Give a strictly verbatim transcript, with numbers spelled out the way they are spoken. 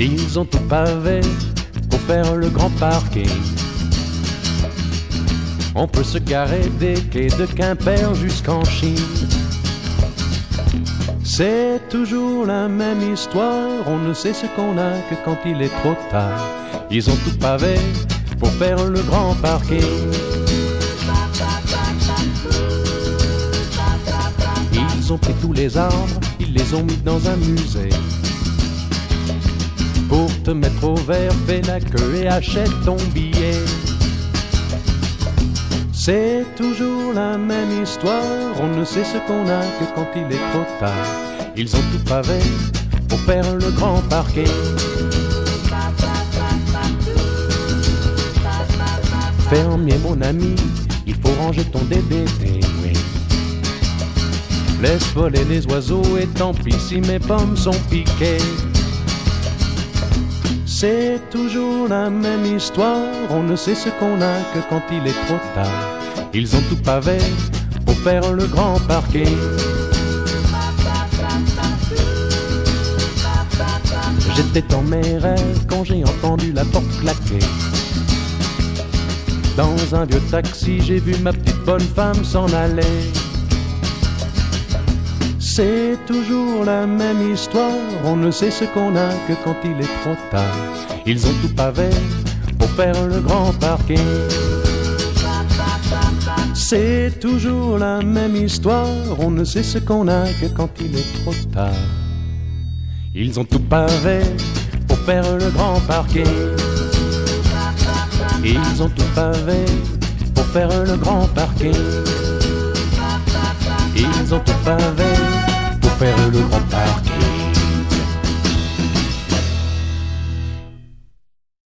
Ils ont tout pavé pour faire le grand parking. On peut se garer des quais de Quimper jusqu'en Chine. C'est toujours la même histoire, on ne sait ce qu'on a que quand il est trop tard. Ils ont tout pavé pour faire le grand parking. Ils ont pris tous les arbres, ils les ont mis dans un musée. Pour te mettre au vert, fais la queue et achète ton billet. C'est toujours la même histoire, on ne sait ce qu'on a que quand il est trop tard. Ils ont tout pavé pour faire le grand parking. Fermier mon ami, il faut ranger ton D D T, oui. Laisse voler les oiseaux et tant pis si mes pommes sont piquées. C'est toujours la même histoire, on ne sait ce qu'on a que quand il est trop tard. Ils ont tout pavé pour faire le grand parking. J'étais dans mes rêves quand j'ai entendu la porte claquer. Dans un vieux taxi, j'ai vu ma petite bonne femme s'en aller. C'est toujours la même histoire, on ne sait ce qu'on a que quand il est trop tard. Ils ont tout pavé pour faire le grand parking. C'est toujours la même histoire, on ne sait ce qu'on a que quand il est trop tard. Ils ont tout pavé pour faire le grand parking. Ils ont tout pavé pour faire le grand parking. Ils ont tout pavé pour faire le grand parking.